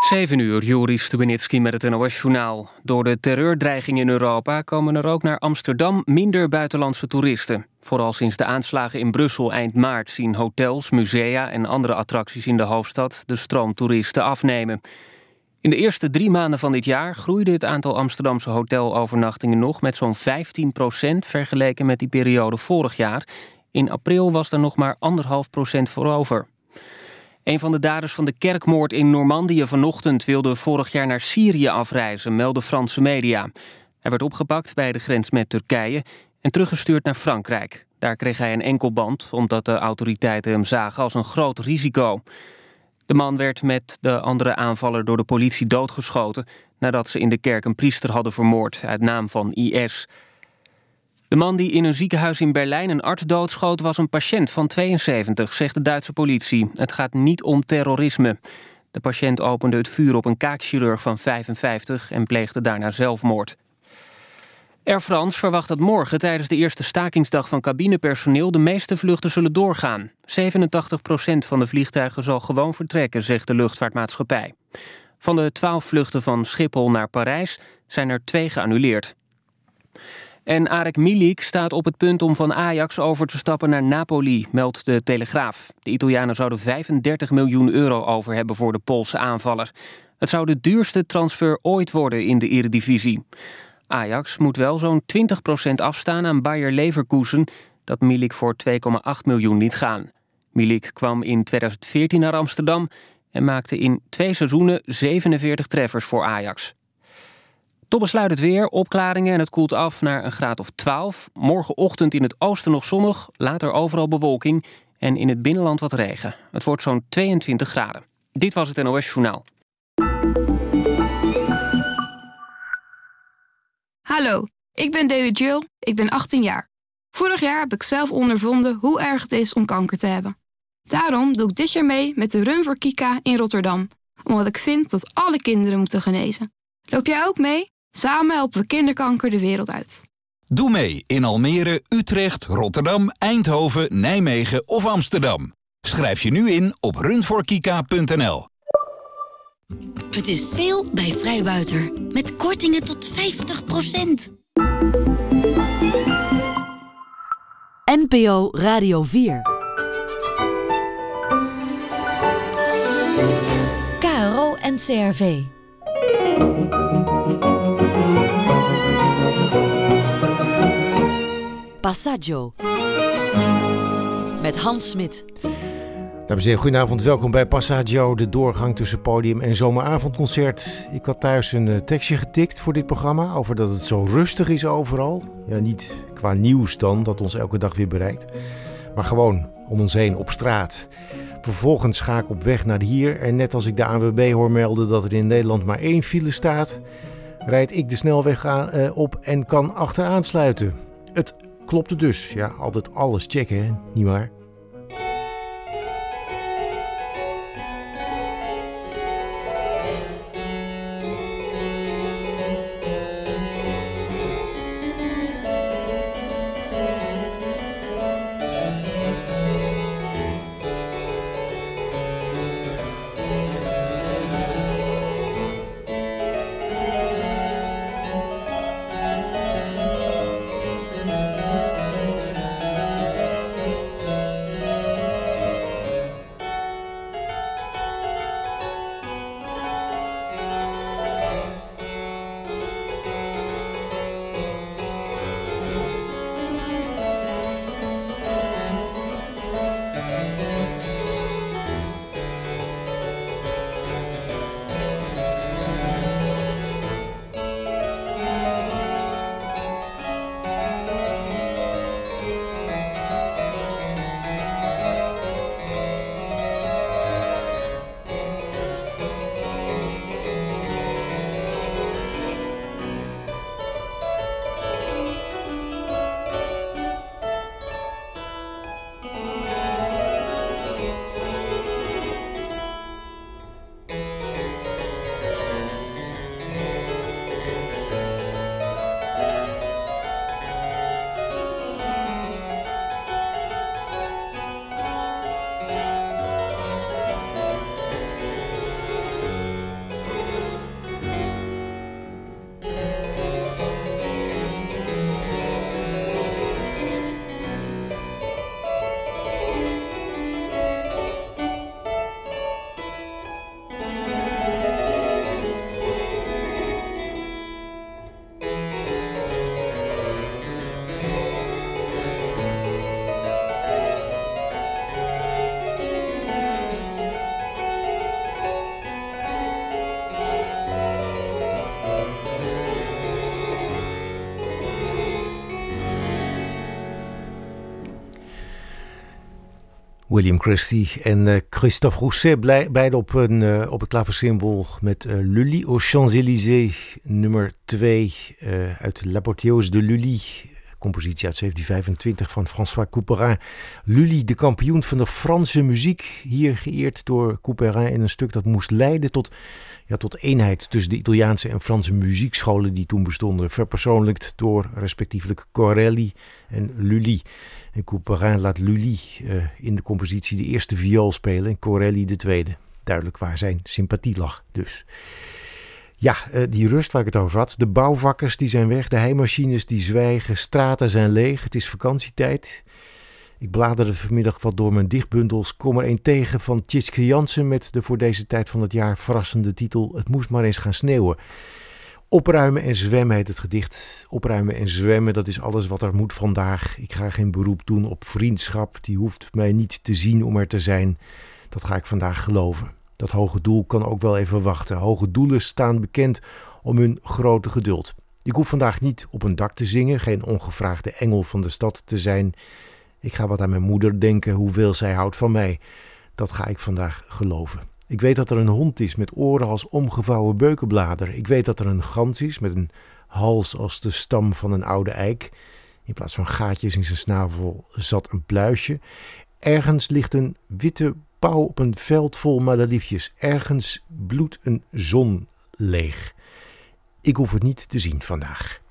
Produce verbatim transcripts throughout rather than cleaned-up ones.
zeven uur, Joris Stubenitski met het N O S-journaal. Door de terreurdreiging in Europa komen er ook naar Amsterdam minder buitenlandse toeristen. Vooral sinds de aanslagen in Brussel eind maart zien hotels, musea en andere attracties in de hoofdstad de stroom toeristen afnemen. In de eerste drie maanden van dit jaar groeide het aantal Amsterdamse hotelovernachtingen nog met zo'n vijftien procent vergeleken met die periode vorig jaar. In april was er nog maar anderhalf procent voor over. Een van de daders van de kerkmoord in Normandië vanochtend wilde vorig jaar naar Syrië afreizen, melden Franse media. Hij werd opgepakt bij de grens met Turkije en teruggestuurd naar Frankrijk. Daar kreeg hij een enkelband, omdat de autoriteiten hem zagen als een groot risico. De man werd met de andere aanvaller door de politie doodgeschoten nadat ze in de kerk een priester hadden vermoord uit naam van I S. De man die in een ziekenhuis in Berlijn een arts doodschoot was een patiënt van tweeënzeventig, zegt de Duitse politie. Het gaat niet om terrorisme. De patiënt opende het vuur op een kaakchirurg van vijfenvijftig en pleegde daarna zelfmoord. Air France verwacht dat morgen tijdens de eerste stakingsdag van cabinepersoneel de meeste vluchten zullen doorgaan. zevenentachtig procent van de vliegtuigen zal gewoon vertrekken, zegt de luchtvaartmaatschappij. Van de twaalf vluchten van Schiphol naar Parijs zijn er twee geannuleerd. En Arek Milik staat op het punt om van Ajax over te stappen naar Napoli, meldt de Telegraaf. De Italianen zouden vijfendertig miljoen euro over hebben voor de Poolse aanvaller. Het zou de duurste transfer ooit worden in de Eredivisie. Ajax moet wel zo'n twintig procent afstaan aan Bayer Leverkusen, dat Milik voor twee komma acht miljoen liet gaan. Milik kwam in tweeduizend veertien naar Amsterdam en maakte in twee seizoenen zevenenveertig treffers voor Ajax. Tot besluit het weer, opklaringen en het koelt af naar een graad of twaalf. Morgenochtend in het oosten nog zonnig, later overal bewolking en in het binnenland wat regen. Het wordt zo'n tweeëntwintig graden. Dit was het N O S-journaal. Hallo, ik ben Dewi Jill, ik ben achttien jaar. Vorig jaar heb ik zelf ondervonden hoe erg het is om kanker te hebben. Daarom doe ik dit jaar mee met de Run voor Kika in Rotterdam. Omdat ik vind dat alle kinderen moeten genezen. Loop jij ook mee? Samen helpen we kinderkanker de wereld uit. Doe mee in Almere, Utrecht, Rotterdam, Eindhoven, Nijmegen of Amsterdam. Schrijf je nu in op run voor kika punt n l. Het is sale bij Vrijbuiter. Met kortingen tot vijftig procent. N P O Radio vier. K R O en C R V. Passaggio. Met Hans Smit. Dames en heren, goedenavond. Welkom bij Passaggio, de doorgang tussen podium en zomeravondconcert. Ik had thuis een uh, tekstje getikt voor dit programma over dat het zo rustig is overal. Ja, niet qua nieuws dan, dat ons elke dag weer bereikt. Maar gewoon om ons heen, op straat. Vervolgens ga ik op weg naar hier en net als ik de A N W B hoor melden dat er in Nederland maar één file staat, rijd ik de snelweg aan, uh, op en kan achteraan sluiten. Het klopte dus. Ja, altijd alles checken, hè? Niet waar? William Christie en uh, Christophe Rousset, blij, beide op, een, uh, op het klaversymbol met uh, Lully aux Champs-Élysées, nummer twee uh, uit L'Apotheose de Lully. Compositie uit zeventien vijfentwintig van François Couperin. Lully, de kampioen van de Franse muziek, hier geëerd door Couperin in een stuk dat moest leiden tot, ja, tot eenheid tussen de Italiaanse en Franse muziekscholen die toen bestonden. Verpersoonlijkt door respectievelijk Corelli en Lully. En Couperin laat Lully uh, in de compositie de eerste viool spelen en Corelli de tweede. Duidelijk waar zijn sympathie lag dus. Ja, uh, die rust waar ik het over had. De bouwvakkers die zijn weg, de heimachines die zwijgen, straten zijn leeg. Het is vakantietijd. Ik bladerde vanmiddag wat door mijn dichtbundels. Kom er een tegen van Tjitske Jansen met de voor deze tijd van het jaar verrassende titel Het moest maar eens gaan sneeuwen. Opruimen en zwemmen heet het gedicht. Opruimen en zwemmen, dat is alles wat er moet vandaag. Ik ga geen beroep doen op vriendschap. Die hoeft mij niet te zien om er te zijn. Dat ga ik vandaag geloven. Dat hoge doel kan ook wel even wachten. Hoge doelen staan bekend om hun grote geduld. Ik hoef vandaag niet op een dak te zingen, geen ongevraagde engel van de stad te zijn. Ik ga wat aan mijn moeder denken, hoeveel zij houdt van mij. Dat ga ik vandaag geloven. Ik weet dat er een hond is met oren als omgevouwen beukenblader. Ik weet dat er een gans is met een hals als de stam van een oude eik. In plaats van gaatjes in zijn snavel zat een pluisje. Ergens ligt een witte pauw op een veld vol madeliefjes. Ergens bloedt een zon leeg. Ik hoef het niet te zien vandaag.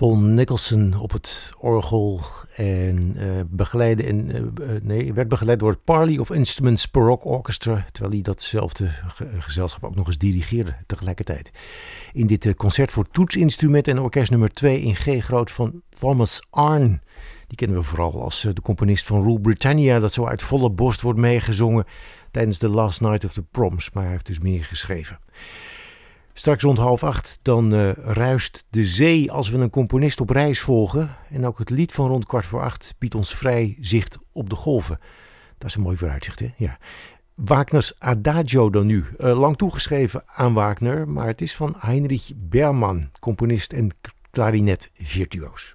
Paul Nicholson op het orgel en uh, begeleide en, uh, uh, nee, werd begeleid door het Parley of Instruments Baroque Orchestra, terwijl hij datzelfde ge- gezelschap ook nog eens dirigeerde tegelijkertijd. In dit uh, concert voor toetsinstrument en orkest nummer twee in G groot van Thomas Arne. Die kennen we vooral als uh, de componist van Rule Britannia, dat zo uit volle borst wordt meegezongen tijdens The Last Night of the Proms, maar hij heeft dus meer geschreven. Straks rond half acht dan uh, ruist de zee als we een componist op reis volgen. En ook het lied van rond kwart voor acht biedt ons vrij zicht op de golven. Dat is een mooi vooruitzicht, hè? Ja. Wagners Adagio dan nu. Uh, lang toegeschreven aan Wagner, maar het is van Heinrich Berman, componist en klarinetvirtuoos.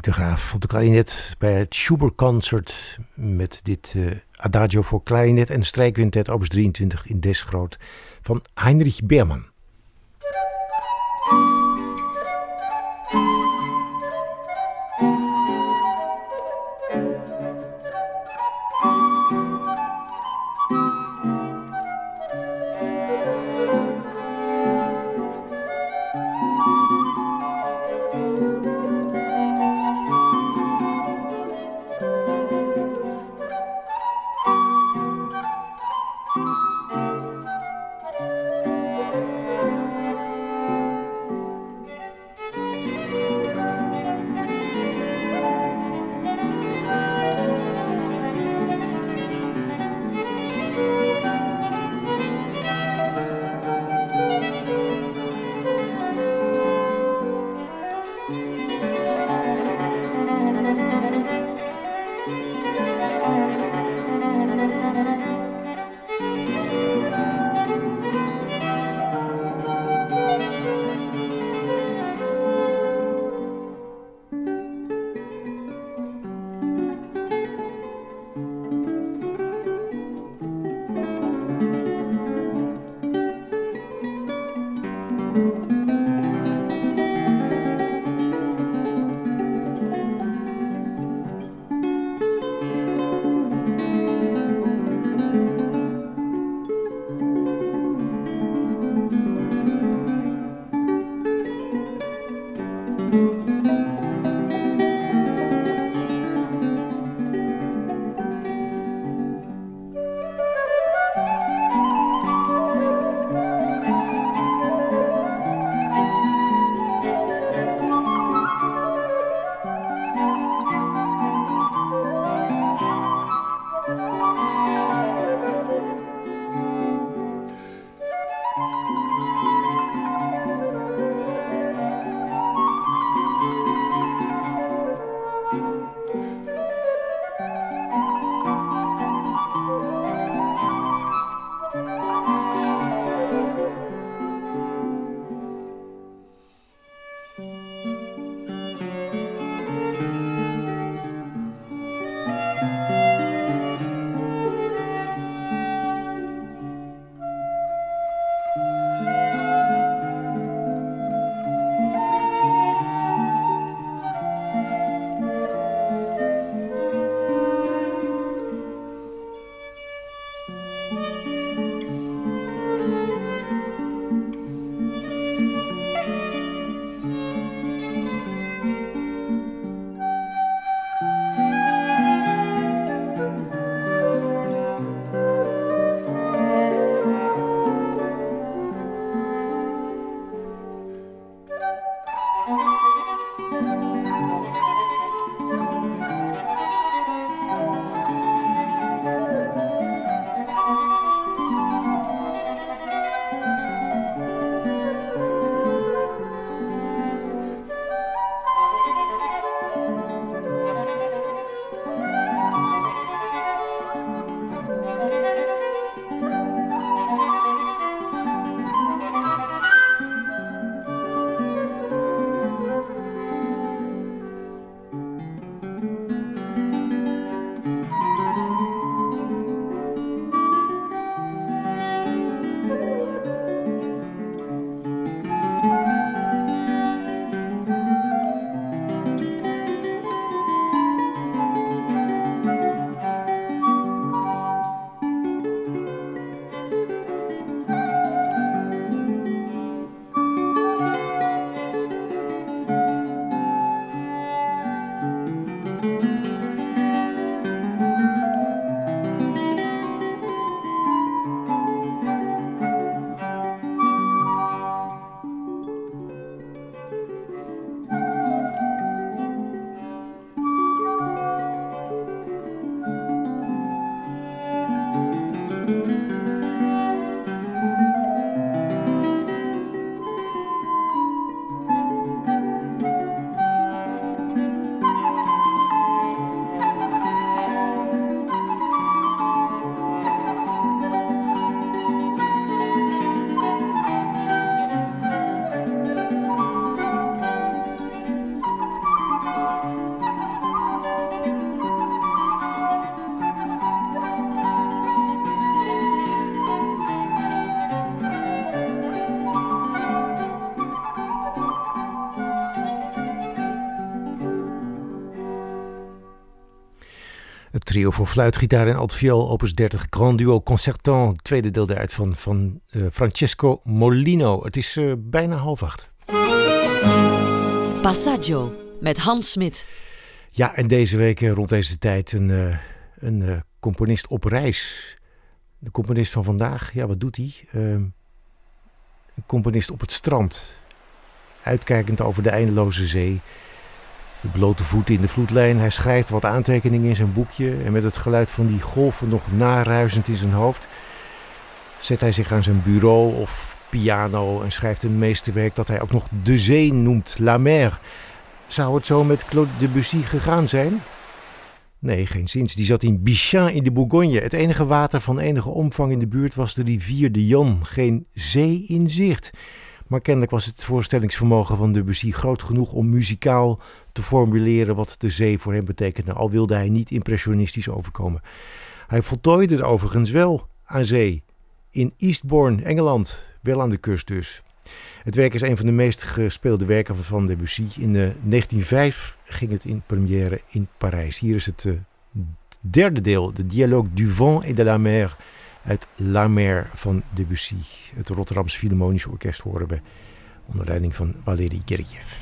Henk de Graaf op de klarinet bij het Schubert Concert met dit uh, Adagio voor klarinet en strijkquintet opus drieëntwintig in Des groot van Heinrich Beermann. trio voor fluit, gitaar en altviool, opus dertig, Grand Duo Concertant, het tweede deel daaruit van, van uh, Francesco Molino. Het is uh, bijna half acht. Passaggio met Hans Smit. Ja, en deze week uh, rond deze tijd een, uh, een uh, componist op reis. De componist van vandaag, ja, wat doet hij? Uh, een componist op het strand, uitkijkend over de eindeloze zee. De blote voeten in de vloedlijn. Hij schrijft wat aantekeningen in zijn boekje. En met het geluid van die golven nog naruisend in zijn hoofd zet hij zich aan zijn bureau of piano en schrijft een meesterwerk dat hij ook nog de zee noemt, La Mer. Zou het zo met Claude Debussy gegaan zijn? Nee, geen zins. Die zat in Bichat in de Bourgogne. Het enige water van enige omvang in de buurt was de rivier de Yonne. Geen zee in zicht. Maar kennelijk was het voorstellingsvermogen van Debussy groot genoeg om muzikaal te formuleren wat de zee voor hem betekende. Al wilde hij niet impressionistisch overkomen. Hij voltooide het overigens wel aan zee. In Eastbourne, Engeland. Wel aan de kust dus. Het werk is een van de meest gespeelde werken van Debussy. In uh, negentien nul vijf ging het in première in Parijs. Hier is het uh, derde deel, de Dialogue du vent et de la mer, uit La Mer van Debussy. Het Rotterdamse Philharmonische Orkest horen we onder leiding van Valery Gergiev.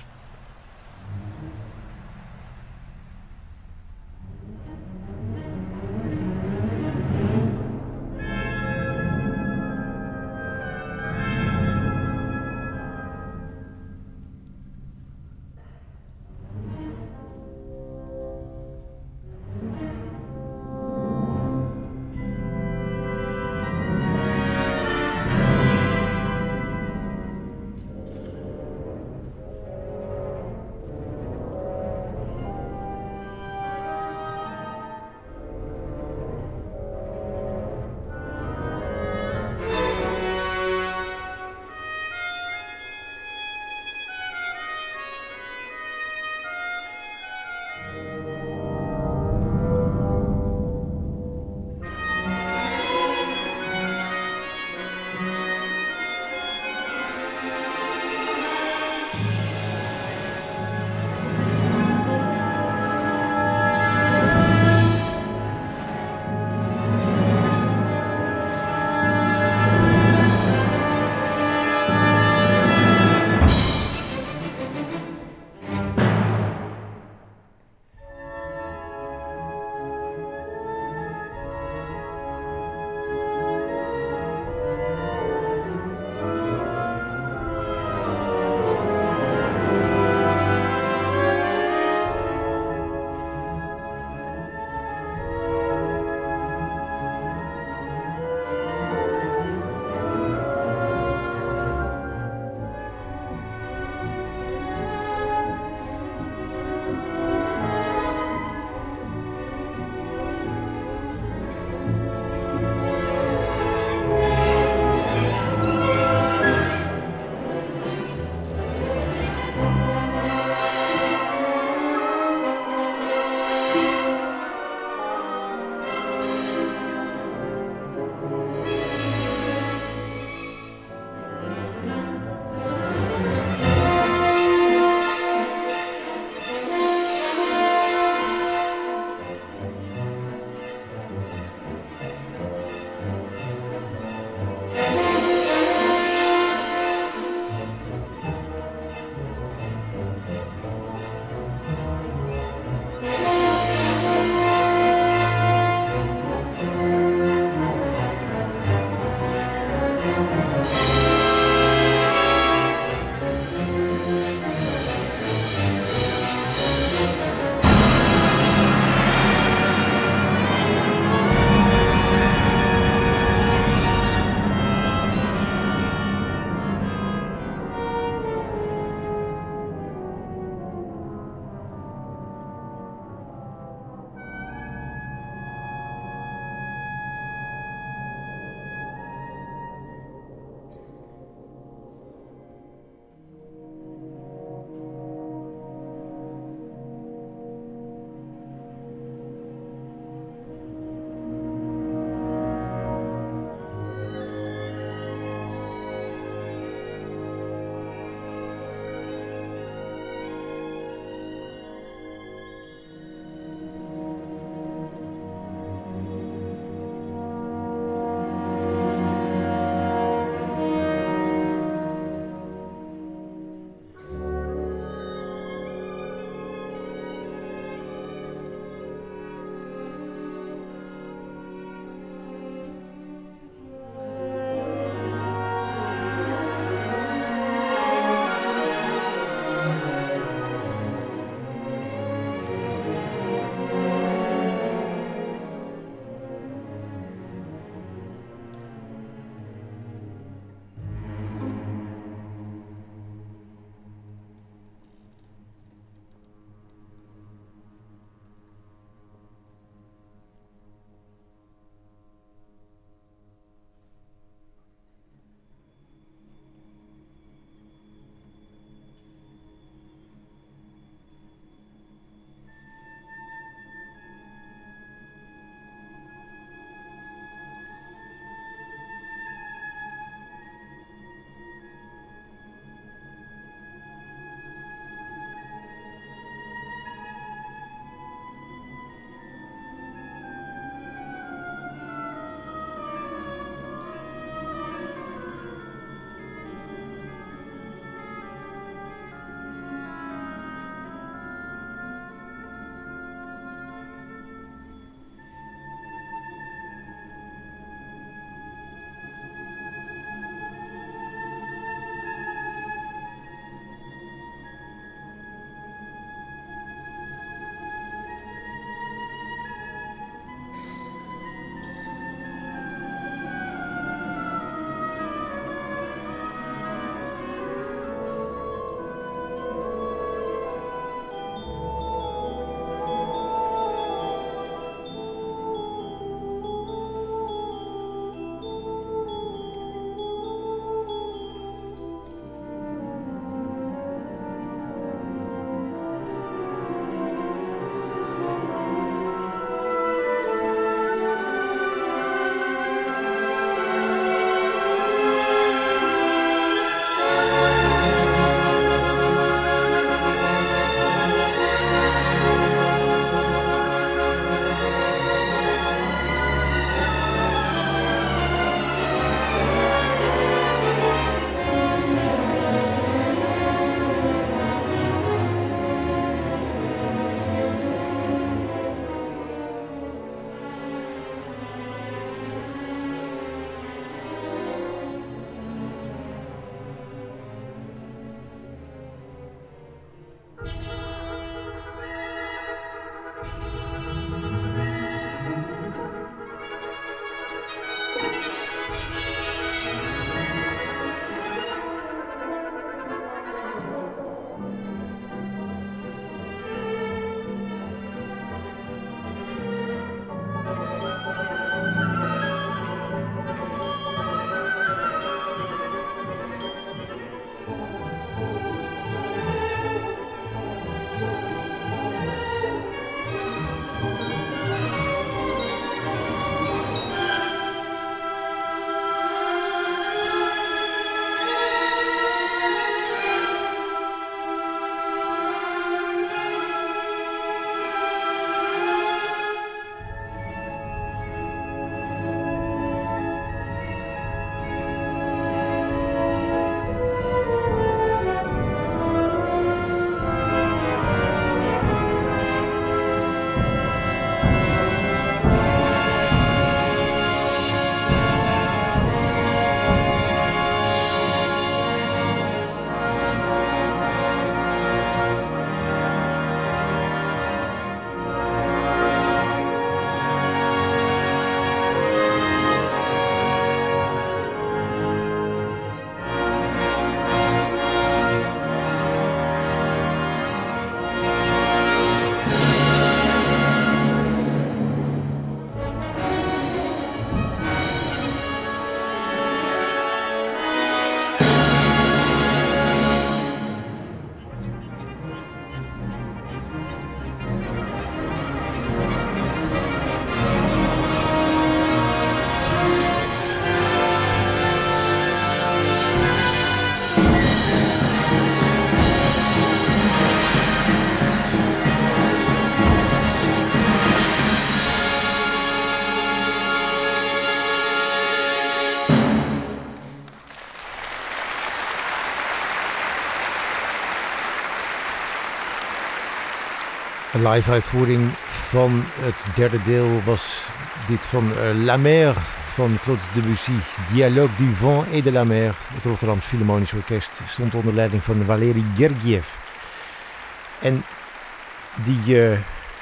Een live uitvoering van het derde deel was dit van uh, La Mer van Claude Debussy. Dialogue du vent et de la mer. Het Rotterdams Philharmonisch Orkest stond onder leiding van Valery Gergiev. En die uh,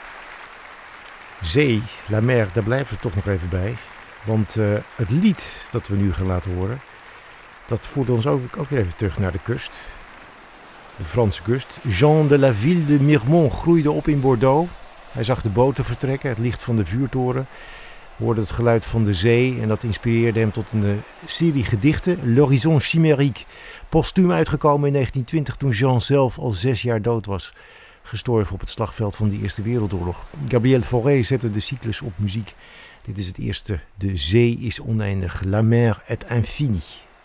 zee, La Mer, daar blijven we toch nog even bij. Want uh, het lied dat we nu gaan laten horen, dat voert ons ook, ook weer even terug naar de kust. De Franse kust. Jean de la Ville de Mirmont groeide op in Bordeaux. Hij zag de boten vertrekken, het licht van de vuurtoren. Hoorde het geluid van de zee en dat inspireerde hem tot een uh, serie gedichten. L'Horizon Chimérique, postuum uitgekomen in negentien twintig toen Jean zelf al zes jaar dood was. Gestorven op het slagveld van de Eerste Wereldoorlog. Gabriel Fauré zette de cyclus op muziek. Dit is het eerste. De zee is oneindig. La mer est infinie.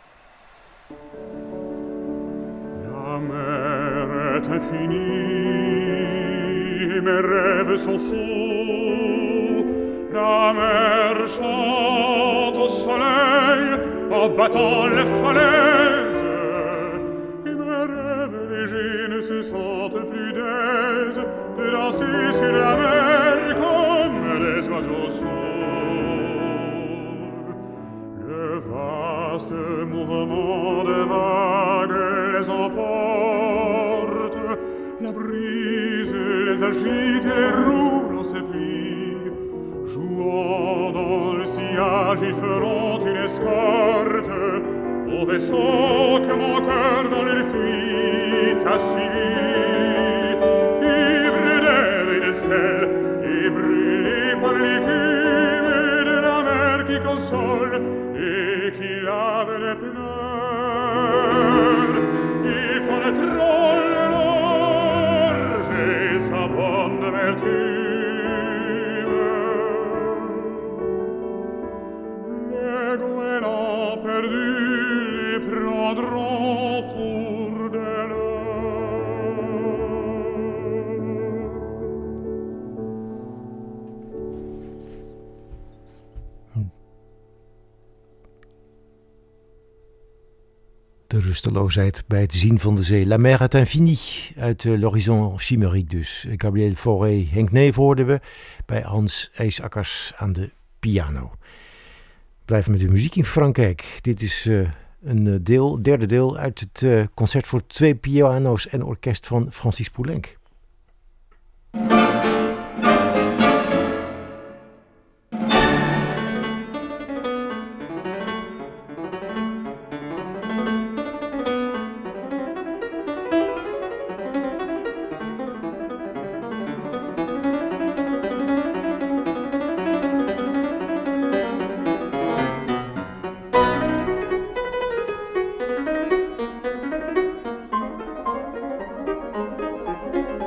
La mer est infinie, mes rêves sont fous. La mer chante au soleil en battant les falaises. Et mes rêves légers ne se sentent plus d'aise de danser sur la mer comme les oiseaux sourds. Le vaste mouvement de vagues les emporte, la brise les agite et les roule en ses plis. Jouant dans le sillage, ils feront une escorte au vaisseau que mon cœur dans leur fuite a suivi. Ivre d'air et de sel et brûlé par l'écume de la mer qui console et qui lave les pleurs, ils connaîtront le large et sa bonne amertume. Les goélands perdus les prendront pour des De rusteloosheid bij het zien van de zee. La mer est infinie uit uh, L'Horizon Chimérique dus. Gabriel Fauré, Henk Neef hoorden we bij Hans IJsakkers aan de piano. Blijven met de muziek in Frankrijk. Dit is uh, een deel, derde deel uit het uh, concert voor twee piano's en orkest van Francis Poulenc. Thank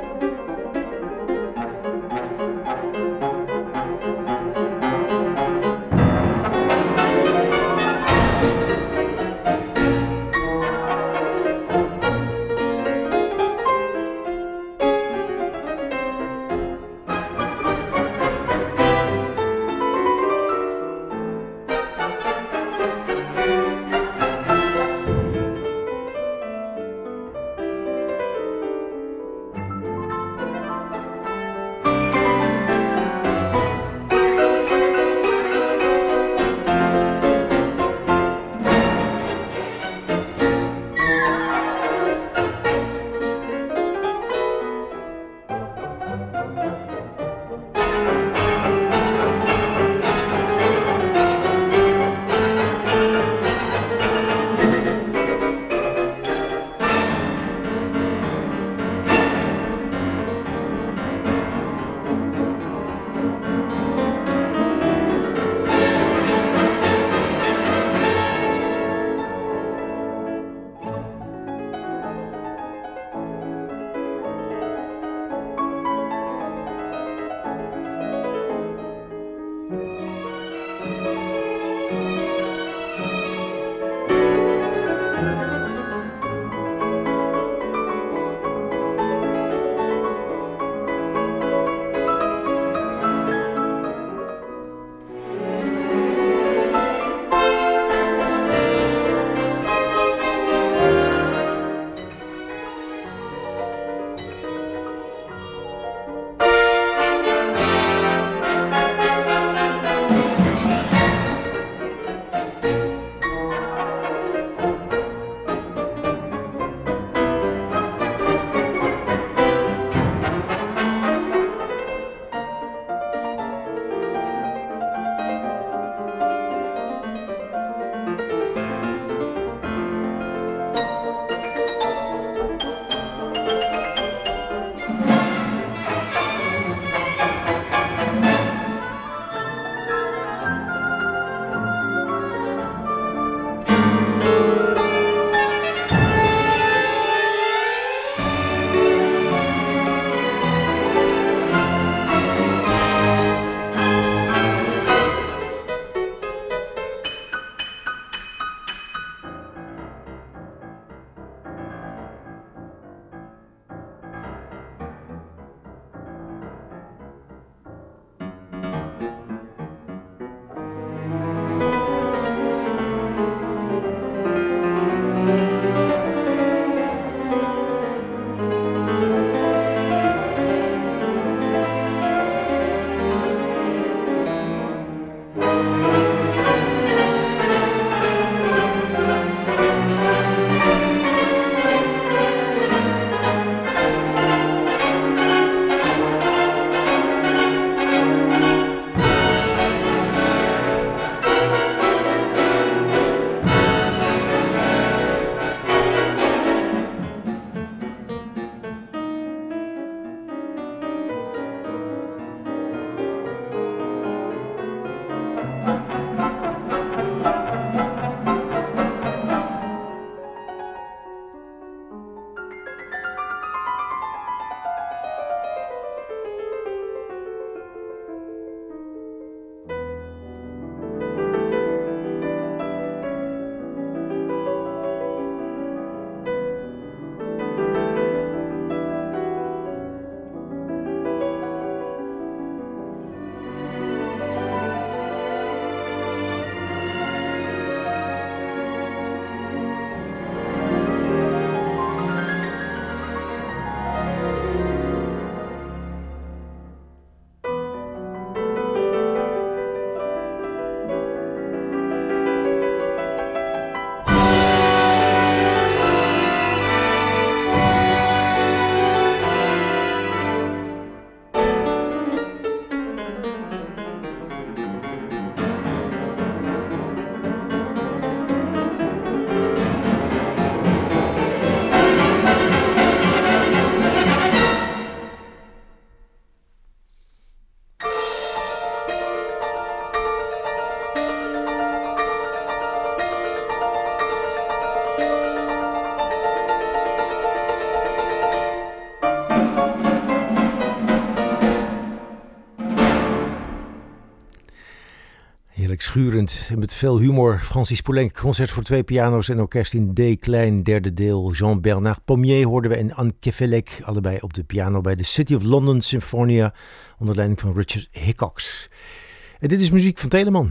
schurend en met veel humor. Francis Poulenc, concert voor twee piano's en orkest in D klein, derde deel. Jean-Bernard Pommier hoorden we en Anne Kefelec, allebei op de piano bij de City of London Symphonia, onder leiding van Richard Hickox. En dit is muziek van Telemann.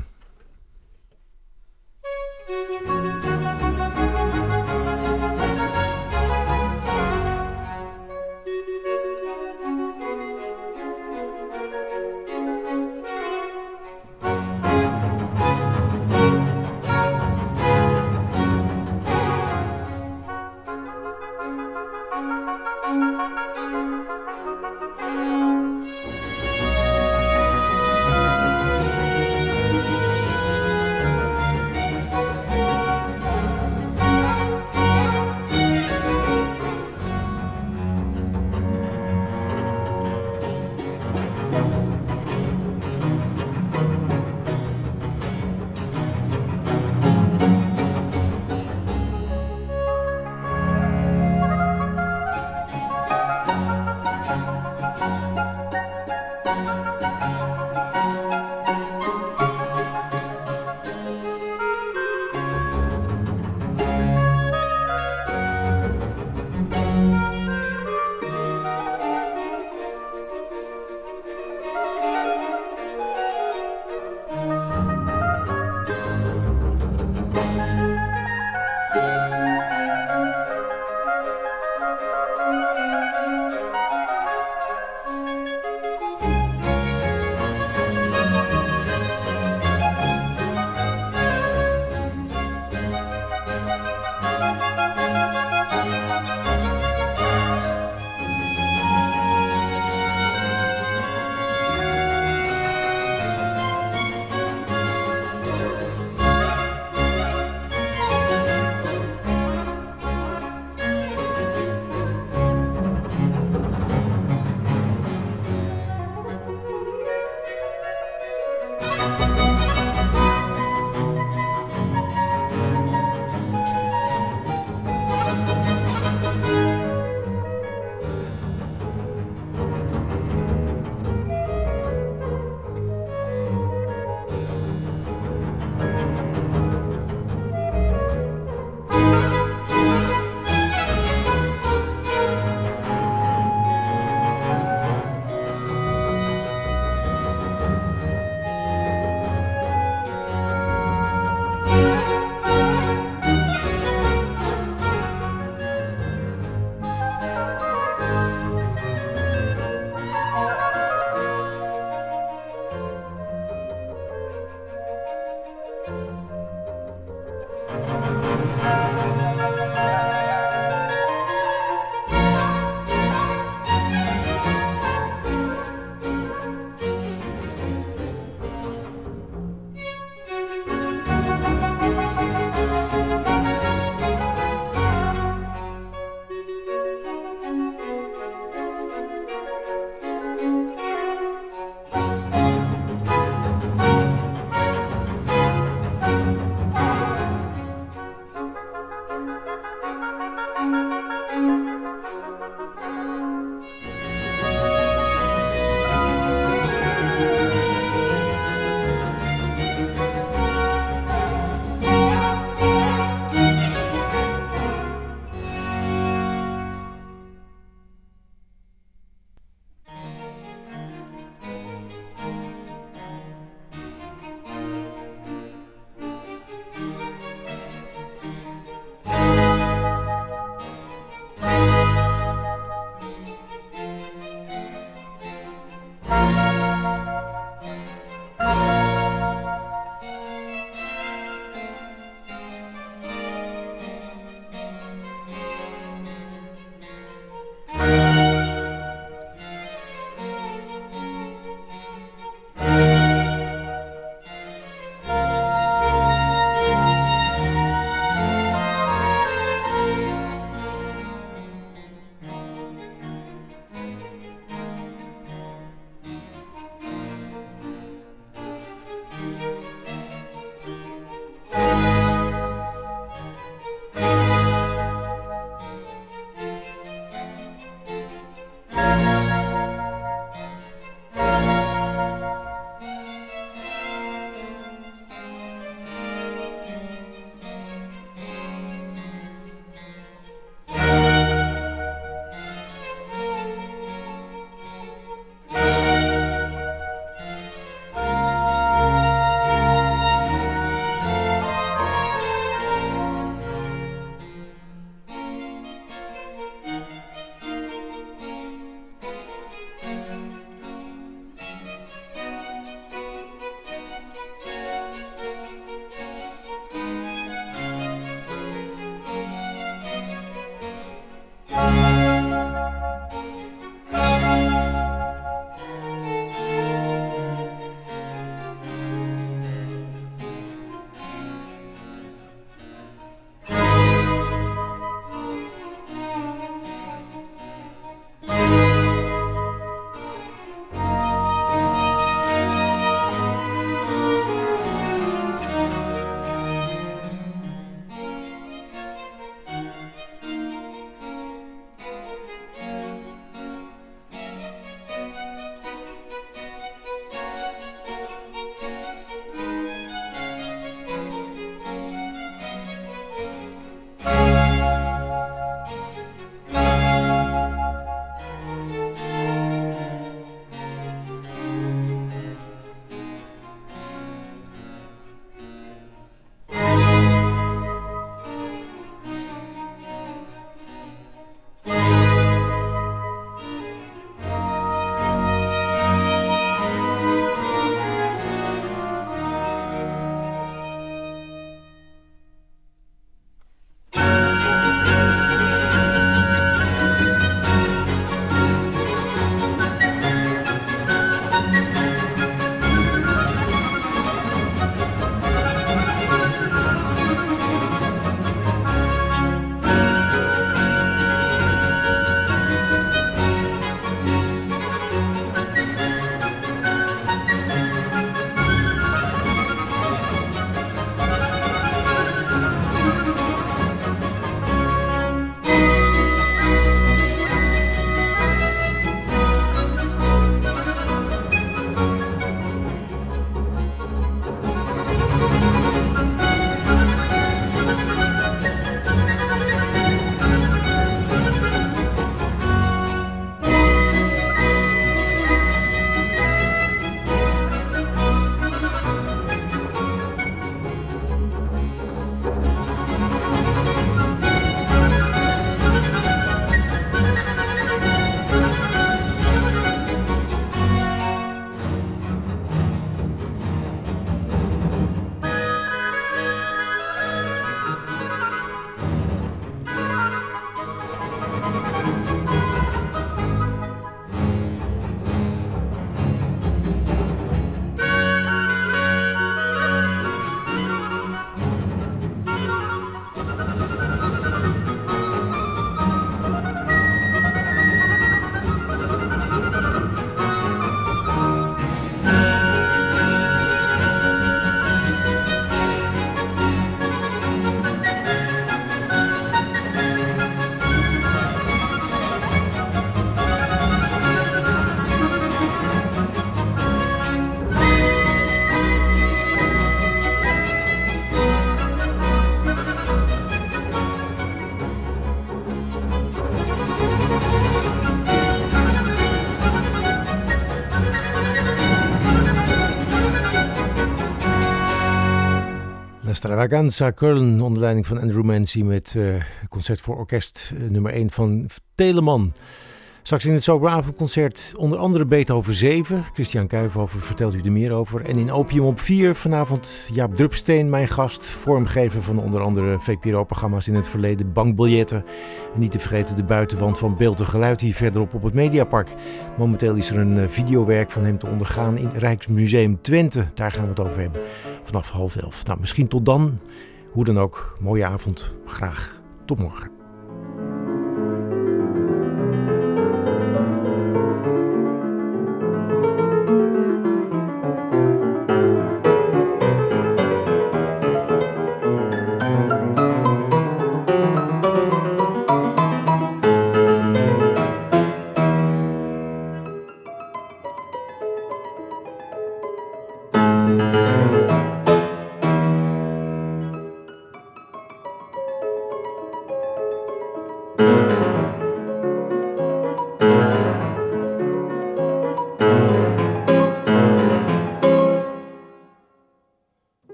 Stravaganza Köln onder leiding van Andrew Mancy met uh, concert voor orkest uh, nummer één van Telemann. Straks in het Zomeravondconcert onder andere Beethoven zeven. Christian Kuyvenhoven vertelt u er meer over. En in Opium op vier vanavond Jaap Drupsteen, mijn gast. Vormgever van onder andere V P R O-programma's in het verleden. Bankbiljetten. En niet te vergeten de buitenwand van Beeld en Geluid hier verderop op het Mediapark. Momenteel is er een videowerk van hem te ondergaan in Rijksmuseum Twente. Daar gaan we het over hebben. Vanaf half elf. Nou, misschien tot dan. Hoe dan ook. Mooie avond. Graag. Tot morgen.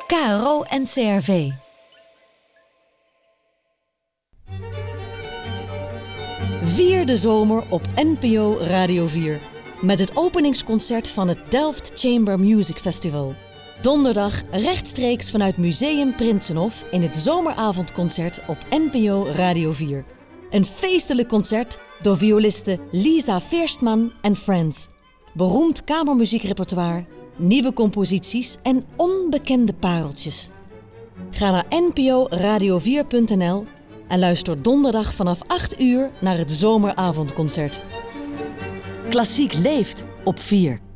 K R O en C R V. Vier de zomer op N P O Radio vier. Met het openingsconcert van het Delft Chamber Music Festival. Donderdag rechtstreeks vanuit Museum Prinsenhof in het zomeravondconcert op N P O Radio vier. Een feestelijk concert door violiste Lisa Veerstman en Friends. Beroemd kamermuziekrepertoire, nieuwe composities en onbekende pareltjes. Ga naar n p o radio vier punt n l en luister donderdag vanaf acht uur naar het zomeravondconcert. Klassiek leeft op vier.